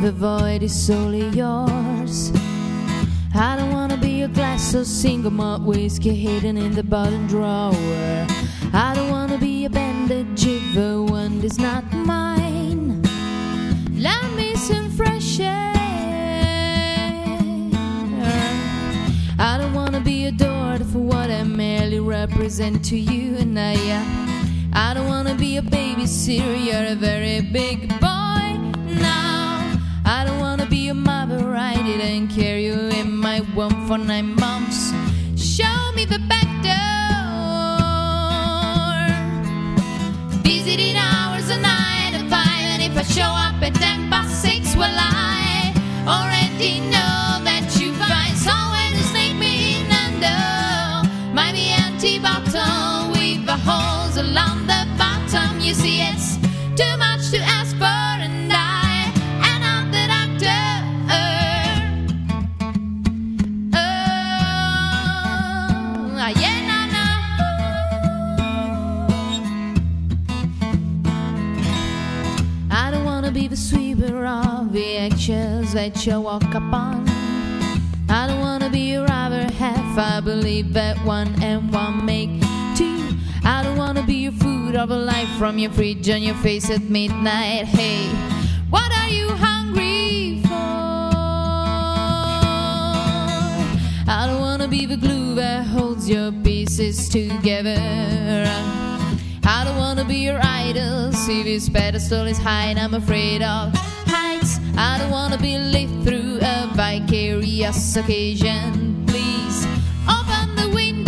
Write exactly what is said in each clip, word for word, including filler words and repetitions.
the void is solely yours. I don't wanna be a glass of single malt whiskey hidden in the bottom drawer. I don't wanna be a bandage if the one is not mine. Lend me some fresh air. I don't wanna be adored for what I merely represent to you and I. Uh, I don't wanna be a babysitter, you're a very big boy now. I don't wanna be a mother, I didn't carry you in my womb for nine months. Show me the back door. Visiting hours a night and five, and if I show up at ten past six, well I already know that you find somewhere to sneak me in under. Might be empty bottle with the holes along the bottom. You see, it's too much to ask for, and I am not the doctor. Oh, yeah, no, no. I don't wanna be the sweeper of the eggshells that you walk upon. I don't wanna be a robber half. I believe that one and one make two. I don't wanna be your food of a life from your fridge on your face at midnight. Hey, what are you hungry for? I don't wanna be the glue that holds your pieces together. I don't wanna be your idol. See, this pedestal is high and I'm afraid of heights. I don't wanna be lit through a vicarious occasion. Please open the window.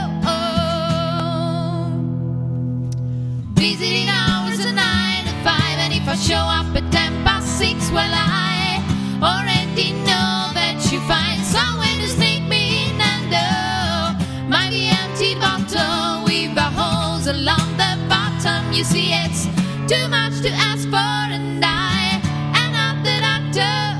Visiting hours at nine and five, and if I show up at ten past six, well I already know that you find somewhere to sneak me in under. Might be empty bottle with the holes along the bottom. You see, it's too much to ask for, and I am not the doctor.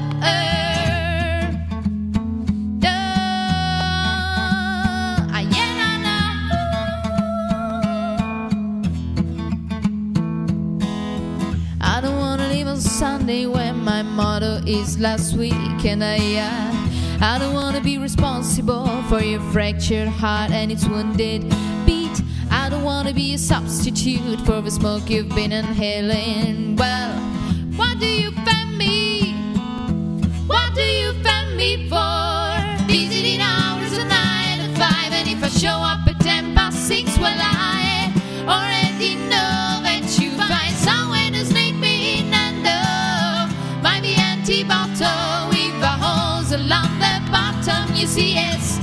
I don't wanna leave on Sunday when my motto is last week, and I, uh, I don't wanna be responsible for your fractured heart and its wounded beat. I don't wanna be a substitute for the smoke you've been inhaling. Well, what do you fan me? What do you fan me for? Visiting hours a nine and five, and if I show up at ten past six, well I already know that you find somewhere to sneak me in under. Might be empty bottle with the holes along the bottom. You see, it's